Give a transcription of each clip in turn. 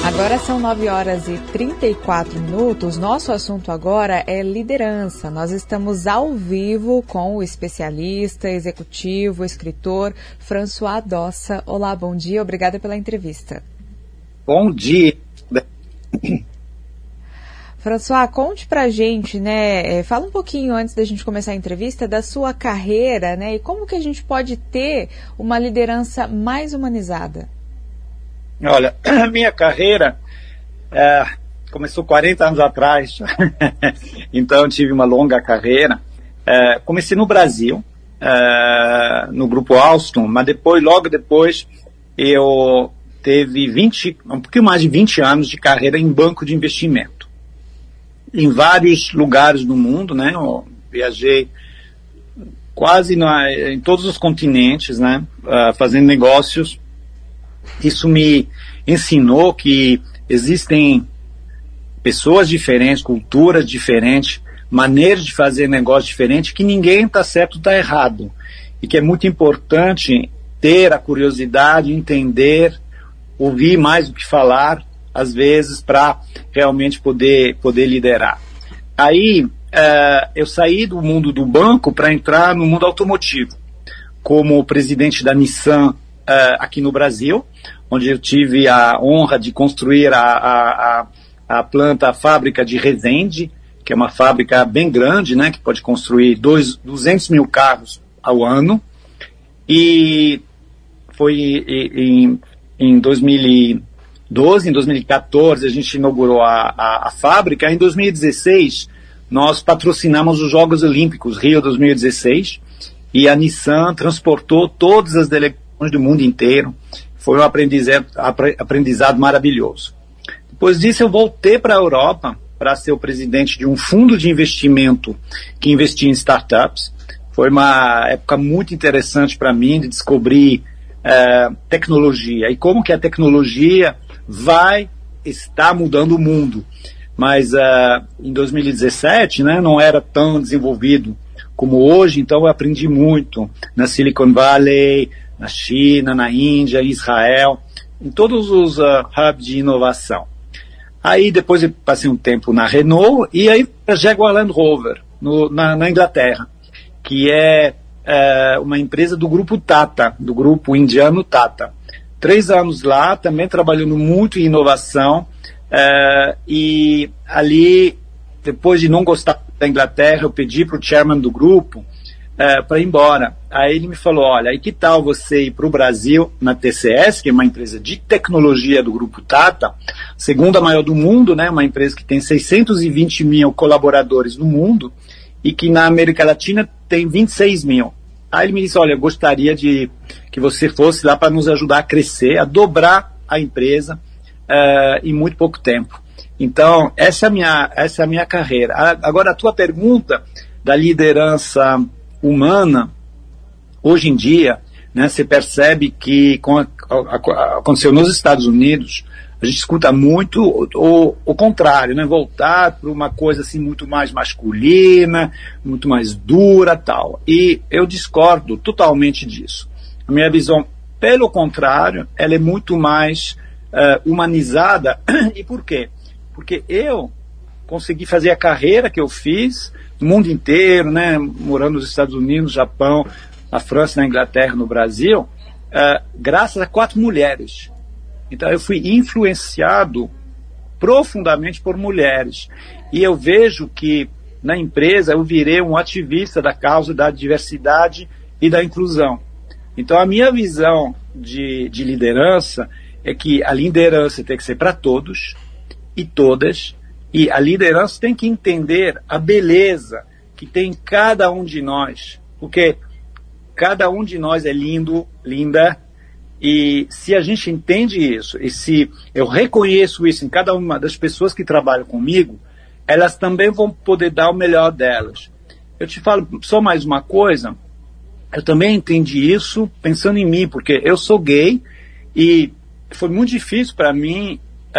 Agora são 9h34. Nosso assunto agora é liderança. Nós estamos ao vivo com o especialista, executivo, escritor François Dossa. Olá, bom dia. Obrigada pela entrevista. Bom dia. François, conte pra gente, né? Fala um pouquinho antes da gente começar a entrevista da sua carreira, né? E como que a gente pode ter uma liderança mais humanizada? Olha, a minha carreira começou 40 anos atrás, então eu tive uma longa carreira. Comecei no Brasil, no Grupo Alstom, mas logo depois, eu teve um pouquinho mais de 20 anos de carreira em banco de investimento. Em vários lugares do mundo, né? Eu viajei quase em todos os continentes, né? Fazendo negócios. Isso me ensinou que existem pessoas diferentes, culturas diferentes, maneiras de fazer negócio diferentes, que ninguém está certo ou está errado. E que é muito importante ter a curiosidade, entender, ouvir mais do que falar, às vezes, para realmente poder liderar. Aí, eu saí do mundo do banco para entrar no mundo automotivo, como presidente da Nissan aqui no Brasil, onde eu tive a honra de construir a fábrica de Resende, que é uma fábrica bem grande, né, que pode construir 200 mil carros ao ano. E foi em 2012, em 2014, a gente inaugurou a fábrica. Em 2016, nós patrocinamos os Jogos Olímpicos, Rio 2016, e a Nissan transportou todas as delegações do mundo inteiro. Foi um aprendizado maravilhoso. Depois disso, eu voltei para a Europa para ser o presidente de um fundo de investimento que investia em startups. Foi uma época muito interessante para mim de descobrir tecnologia e como que a tecnologia vai estar mudando o mundo. Mas em 2017, né, não era tão desenvolvido como hoje, então eu aprendi muito na Silicon Valley, na China, na Índia, em Israel, em todos os hubs de inovação. Aí depois eu passei um tempo na Renault e aí a Jaguar Land Rover, na Inglaterra, que é uma empresa do grupo Tata, do grupo indiano Tata. 3 anos lá, também trabalhando muito em inovação, e ali, depois de não gostar da Inglaterra, eu pedi para o chairman do grupo para ir embora. Aí ele me falou, olha, e que tal você ir para o Brasil, na TCS, que é uma empresa de tecnologia do grupo Tata, segunda maior do mundo, né, uma empresa que tem 620 mil colaboradores no mundo, e que na América Latina tem 26 mil. Aí ele me disse, olha, eu gostaria de que você fosse lá para nos ajudar a crescer, a dobrar a empresa em muito pouco tempo. Então, essa é a minha carreira. Agora, a tua pergunta da liderança humana, hoje em dia, né, você percebe que aconteceu nos Estados Unidos, a gente escuta muito o contrário, né, voltar para uma coisa assim muito mais masculina, muito mais dura, tal. E eu discordo totalmente disso. A minha visão, pelo contrário, ela é muito mais humanizada. E por quê? Porque eu consegui fazer a carreira que eu fiz no mundo inteiro, né, morando nos Estados Unidos, no Japão, na França, na Inglaterra, no Brasil, graças a 4 mulheres. Então eu fui influenciado profundamente por mulheres. E eu vejo que na empresa eu virei um ativista da causa da diversidade e da inclusão. Então a minha visão de liderança é que a liderança tem que ser para todos e todas, e a liderança tem que entender a beleza que tem em cada um de nós, porque cada um de nós é lindo, linda, e se a gente entende isso, e se eu reconheço isso em cada uma das pessoas que trabalham comigo, elas também vão poder dar o melhor delas. Eu te falo só mais uma coisa, eu também entendi isso pensando em mim, porque eu sou gay, e foi muito difícil para mim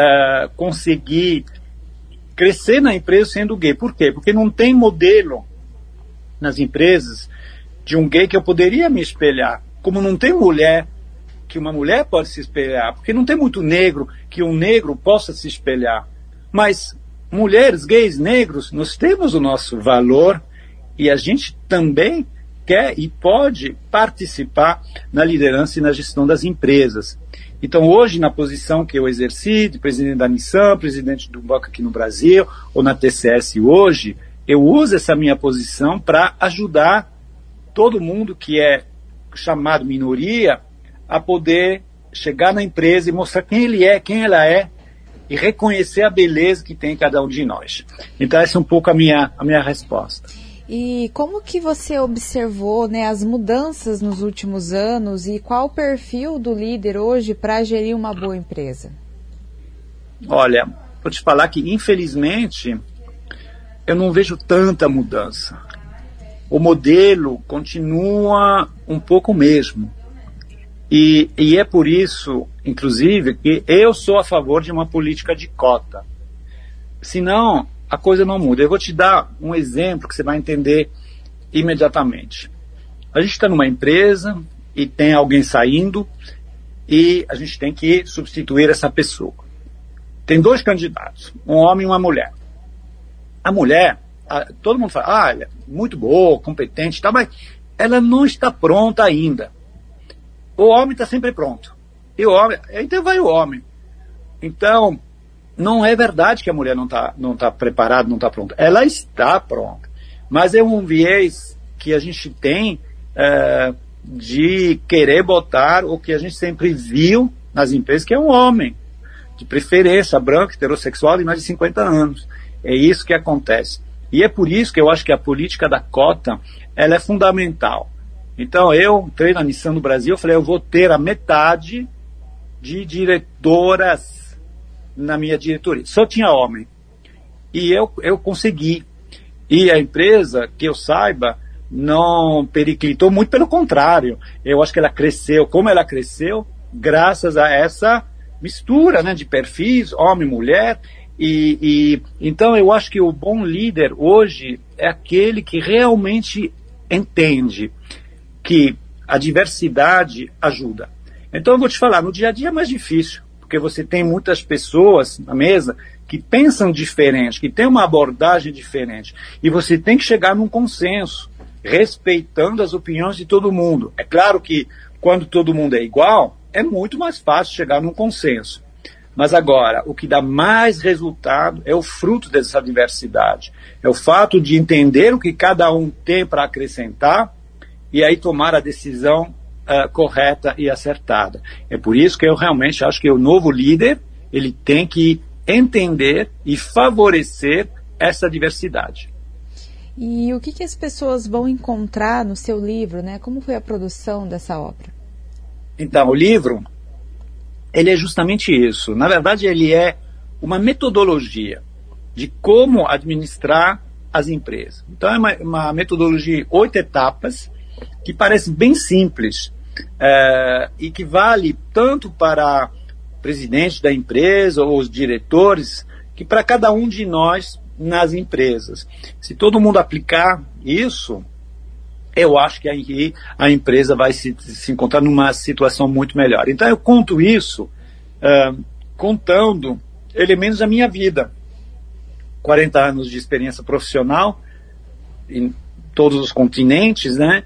conseguir crescer na empresa sendo gay. Por quê? Porque não tem modelo nas empresas de um gay que eu poderia me espelhar. Como não tem mulher que uma mulher pode se espelhar, porque não tem muito negro que um negro possa se espelhar. Mas mulheres, gays, negros, nós temos o nosso valor e a gente também quer e pode participar na liderança e na gestão das empresas. Então, hoje, na posição que eu exerci, de presidente da Nissan, presidente do banco aqui no Brasil, ou na TCS hoje, eu uso essa minha posição para ajudar todo mundo que é chamado minoria a poder chegar na empresa e mostrar quem ele é, quem ela é, e reconhecer a beleza que tem em cada um de nós. Então, essa é um pouco a minha resposta. E como que você observou, né, as mudanças nos últimos anos e qual o perfil do líder hoje para gerir uma boa empresa? Olha, vou te falar que, infelizmente, eu não vejo tanta mudança. O modelo continua um pouco o mesmo. E é por isso, inclusive, que eu sou a favor de uma política de cota. Senão, a coisa não muda. Eu vou te dar um exemplo que você vai entender imediatamente. A gente está numa empresa e tem alguém saindo e a gente tem que substituir essa pessoa. Tem 2 candidatos, um homem e uma mulher. A mulher, todo mundo fala, ela é muito boa, competente, tá, mas ela não está pronta ainda. O homem está sempre pronto. E o homem, então vai o homem. Então, não é verdade que a mulher não tá preparada, não está pronta. Ela está pronta. Mas é um viés que a gente tem de querer botar o que a gente sempre viu nas empresas, que é um homem, de preferência, branco, heterossexual, de mais de 50 anos. É isso que acontece. E é por isso que eu acho que a política da cota, ela é fundamental. Então, eu entrei na Nissan no Brasil, eu falei, eu vou ter a metade de diretoras na minha diretoria. Só tinha homem. E eu consegui. E a empresa, que eu saiba, não periclitou, muito pelo contrário. Eu acho que ela cresceu. Como ela cresceu? Graças a essa mistura, né, de perfis, homem e mulher. Então, eu acho que o bom líder hoje é aquele que realmente entende que a diversidade ajuda. Então eu vou te falar, no dia a dia é mais difícil, porque você tem muitas pessoas na mesa que pensam diferente, que têm uma abordagem diferente, e você tem que chegar num consenso, respeitando as opiniões de todo mundo. É claro que quando todo mundo é igual, é muito mais fácil chegar num consenso. Mas agora, o que dá mais resultado é o fruto dessa diversidade. É o fato de entender o que cada um tem para acrescentar e aí tomar a decisão correta e acertada. É por isso que eu realmente acho que o novo líder, ele tem que entender e favorecer essa diversidade. E o que as pessoas vão encontrar no seu livro, né? Como foi a produção dessa obra? Então, o livro, ele é justamente isso. Na verdade, ele é uma metodologia de como administrar as empresas. Então, é uma metodologia de 8 etapas, que parece bem simples, e que vale tanto para o presidente da empresa ou os diretores, que para cada um de nós nas empresas. Se todo mundo aplicar isso, eu acho que aí a empresa vai se encontrar numa situação muito melhor. Então eu conto isso contando elementos da minha vida. 40 anos de experiência profissional em todos os continentes, né?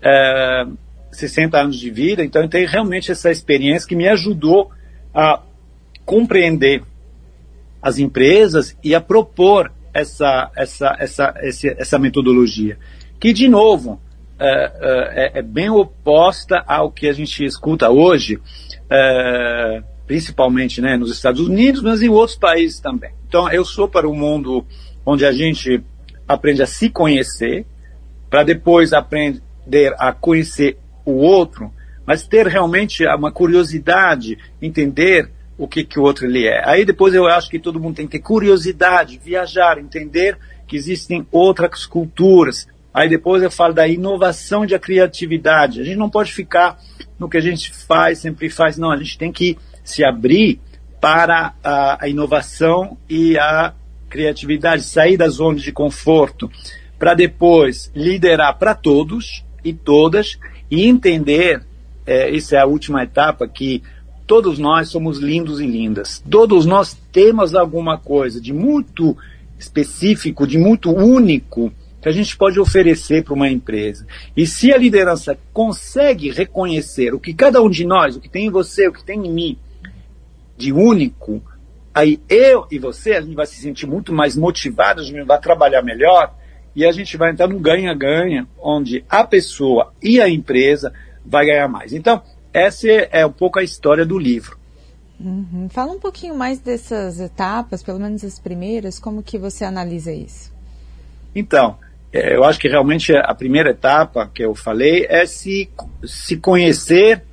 60 anos de vida, então eu tenho realmente essa experiência que me ajudou a compreender as empresas e a propor essa metodologia, que de novo é bem oposta ao que a gente escuta hoje, principalmente, né, nos Estados Unidos, mas em outros países também. Então eu sou para um mundo onde a gente aprende a se conhecer, para depois aprender a conhecer o outro, mas ter realmente uma curiosidade, entender o que o outro ele é. Aí depois eu acho que todo mundo tem que ter curiosidade, viajar, entender que existem outras culturas. Aí depois eu falo da inovação e da criatividade. A gente não pode ficar no que a gente faz, sempre faz, não. A gente tem que se abrir para a inovação e a criatividade, sair da zona de conforto, para depois liderar para todos e todas, e entender essa é a última etapa que todos nós somos lindos e lindas. Todos nós temos alguma coisa de muito específico, de muito único, que a gente pode oferecer para uma empresa. E se a liderança consegue reconhecer o que cada um de nós, o que tem em você, o que tem em mim, de único, aí eu e você, a gente vai se sentir muito mais motivado, a gente vai trabalhar melhor, e a gente vai entrar num ganha-ganha, onde a pessoa e a empresa vai ganhar mais. Então, essa é um pouco a história do livro. Uhum. Fala um pouquinho mais dessas etapas, pelo menos as primeiras, como que você analisa isso? Então, eu acho que realmente a primeira etapa que eu falei é se conhecer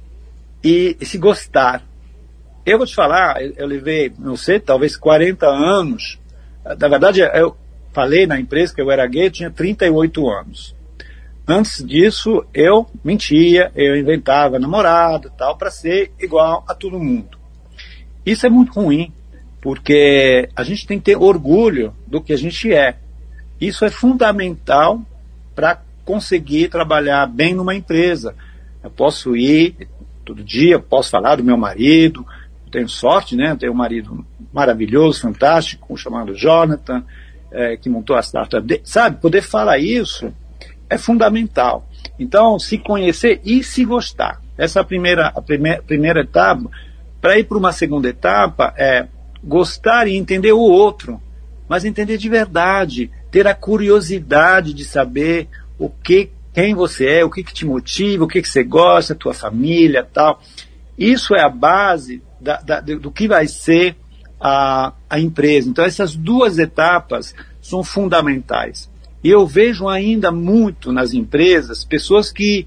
e se gostar. Eu vou te falar, eu levei, não sei, talvez 40 anos. Na verdade, eu falei na empresa que eu era gay, eu tinha 38 anos. Antes disso, eu mentia, eu inventava namorado e tal, para ser igual a todo mundo. Isso é muito ruim, porque a gente tem que ter orgulho do que a gente é. Isso é fundamental para conseguir trabalhar bem numa empresa. Eu posso ir todo dia, posso falar do meu marido, tenho sorte, né? Eu tenho um marido maravilhoso, fantástico, chamado Jonathan, que montou a startup dele. Sabe, poder falar isso é fundamental. Então, se conhecer e se gostar. Essa é a primeira etapa. Para ir para uma segunda etapa, é gostar e entender o outro, mas entender de verdade, ter a curiosidade de saber quem você é, o que te motiva, o que você gosta, a tua família, tal. Isso é a base do que vai ser a empresa. Então, essas duas etapas são fundamentais. E eu vejo ainda muito nas empresas pessoas que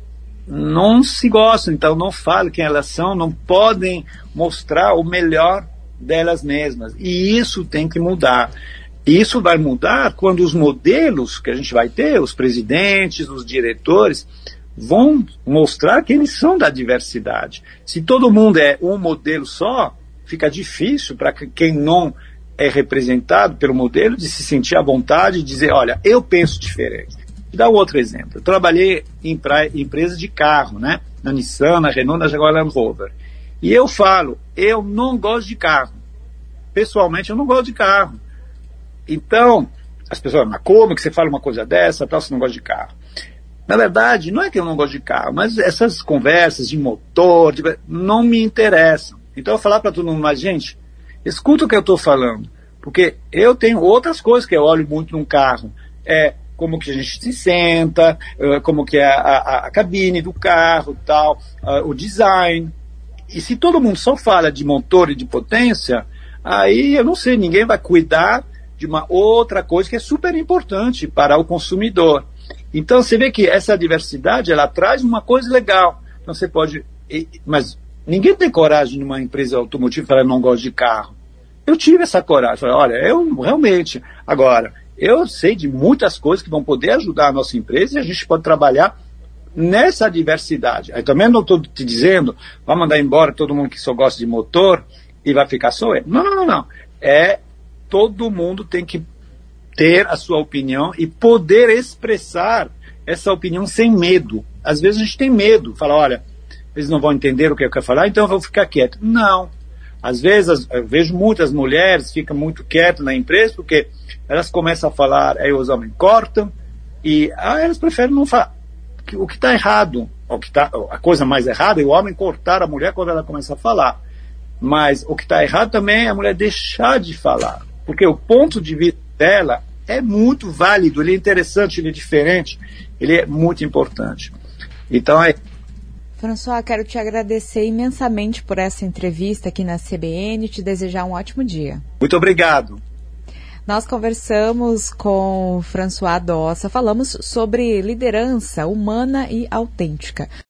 não se gostam, então não falam quem elas são, não podem mostrar o melhor delas mesmas. E isso tem que mudar. E isso vai mudar quando os modelos que a gente vai ter, os presidentes, os diretores, vão mostrar que eles são da diversidade. Se todo mundo é um modelo só, fica difícil para quem não é representado pelo modelo de se sentir à vontade e dizer, olha, eu penso diferente. Vou dar um outro exemplo. Eu trabalhei em empresa de carro, né? Na Nissan, na Renault, na Jaguar Land Rover. E eu falo, eu não gosto de carro. Pessoalmente, eu não gosto de carro. Então, as pessoas, mas como que você fala uma coisa dessa, tal, você não gosta de carro? Na verdade, não é que eu não gosto de carro, mas essas conversas de motor, não me interessam. Então, eu vou falar para todo mundo, mas gente, escuta o que eu estou falando, porque eu tenho outras coisas que eu olho muito num carro. Como que a gente se senta, como que é a cabine do carro, tal, o design. E se todo mundo só fala de motor e de potência, aí eu não sei, ninguém vai cuidar de uma outra coisa que é super importante para o consumidor. Então você vê que essa diversidade, ela traz uma coisa legal. Então você pode... Mas ninguém tem coragem numa empresa automotiva para não gosta de carro. Eu tive essa coragem. Falei, olha, eu realmente... Agora, eu sei de muitas coisas que vão poder ajudar a nossa empresa e a gente pode trabalhar nessa diversidade. Aí também não estou te dizendo, vai mandar embora todo mundo que só gosta de motor e vai ficar só eu. Não. Todo mundo tem que ter a sua opinião e poder expressar essa opinião sem medo. Às vezes a gente tem medo, fala, olha, eles não vão entender o que eu quero falar, então eu vou ficar quieto. Não. Às vezes eu vejo muitas mulheres ficam muito quietas na empresa porque elas começam a falar, aí os homens cortam e elas preferem não falar. O que está errado, a coisa mais errada é o homem cortar a mulher quando ela começa a falar. Mas o que está errado também é a mulher deixar de falar. Porque o ponto de vista dela é muito válido, ele é interessante, ele é diferente, ele é muito importante. Então François, quero te agradecer imensamente por essa entrevista aqui na CBN e te desejar um ótimo dia. Muito obrigado. Nós conversamos com François Dossa, falamos sobre liderança humana e autêntica.